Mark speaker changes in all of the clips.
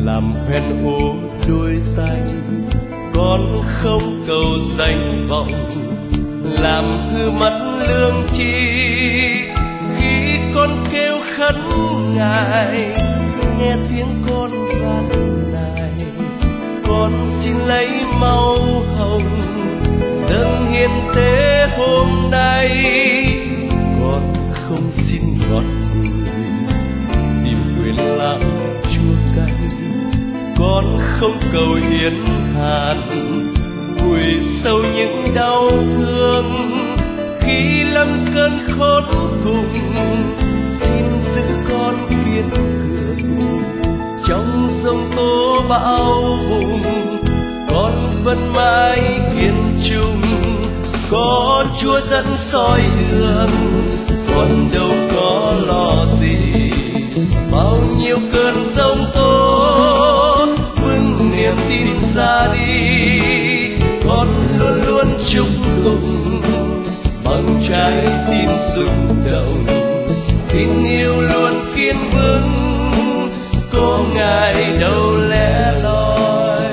Speaker 1: làm hoen ố đôi tay. Con không cầu danh vọng, làm hư mất lương tri. Khi con kêu khấn Ngài, nghe tiếng con van nài. Con xin lấy máu hồng dâng hiến tế hôm nay. Con không xin ngọt bùi tìm quyền làm chua cay. Con không cầu hiến hàn vùi sâu những đau thương. Khi lâm cơn khốn cùng, xin giữ con kiên cường. Trong sông tố bão vùng, con vẫn mãi kiên trung. Có Chúa dẫn soi đường, con đâu có lo gì. Bao nhiêu cơn giông tố vững niềm tin ra đi. Con luôn luôn chúc tụng bằng trái tim rung động. Tình yêu luôn kiên vững, có Ngài đâu lẻ loi.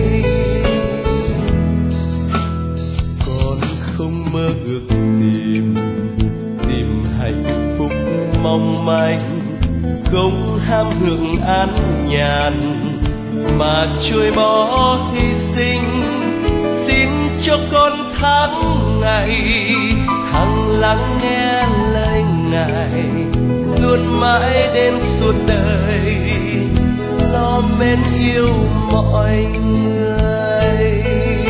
Speaker 1: Con không mơ ước tìm hạnh phúc mong manh, không ham hưởng an nhàn mà trôi bỏ hy sinh. Xin cho con tháng ngày hằng lắng nghe lời Ngài, luôn mãi đến suốt đời lo mến yêu mọi người.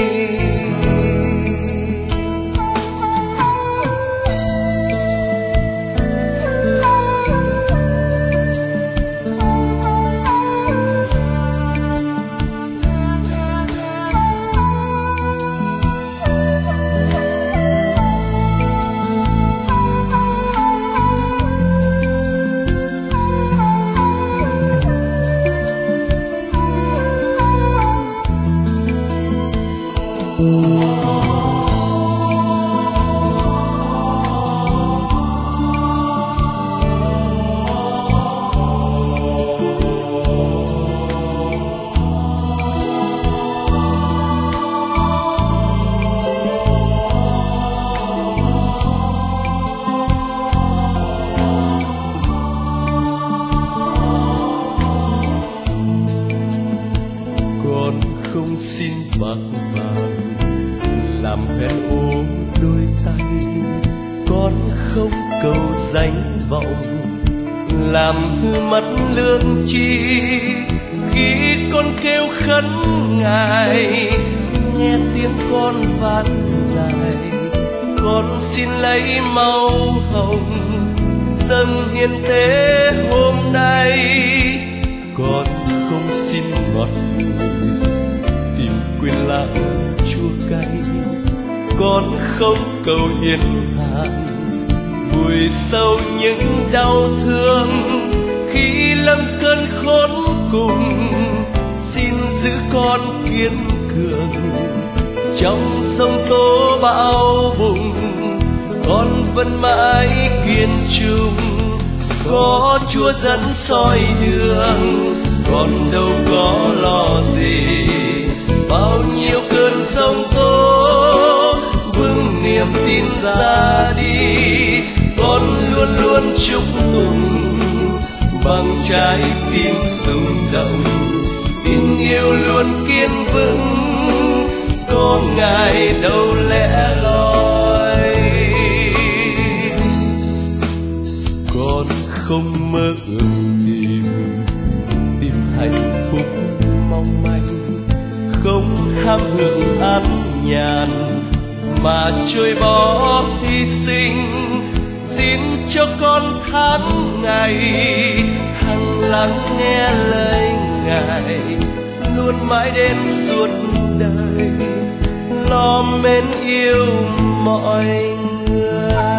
Speaker 1: Không xin bạc vàng làm hoen ố đôi tay. Con không cầu danh vọng, làm hư mất lương tri. Khi con kêu khấn Ngài, nghe tiếng con van nài. Con xin lấy máu hồng dâng hiến tế hôm nay. Con không xin ngọt tìm quyền lãng chua cay. Con không cầu hiến hàn vùi sâu những đau thương. Khi lâm cơn khốn cùng, xin giữ con kiên cường. Trong sông tố bão bùng, con vẫn mãi kiên trung. Có Chúa dẫn soi đường, con đâu có lo gì. Bao nhiêu cơn giông tố vững niềm tin ra đi. Con luôn luôn chúc tụng bằng trái tim rung động. Tình yêu luôn kiên vững, có Ngài đâu lẻ loi. Con không mơ ước tìm hạnh phúc mong manh, không ham hưởng an nhàn mà trôi bỏ hy sinh. Xin cho con tháng ngày hằng lắng nghe lời Ngài, luôn mãi đến suốt đời lo mến yêu mọi người.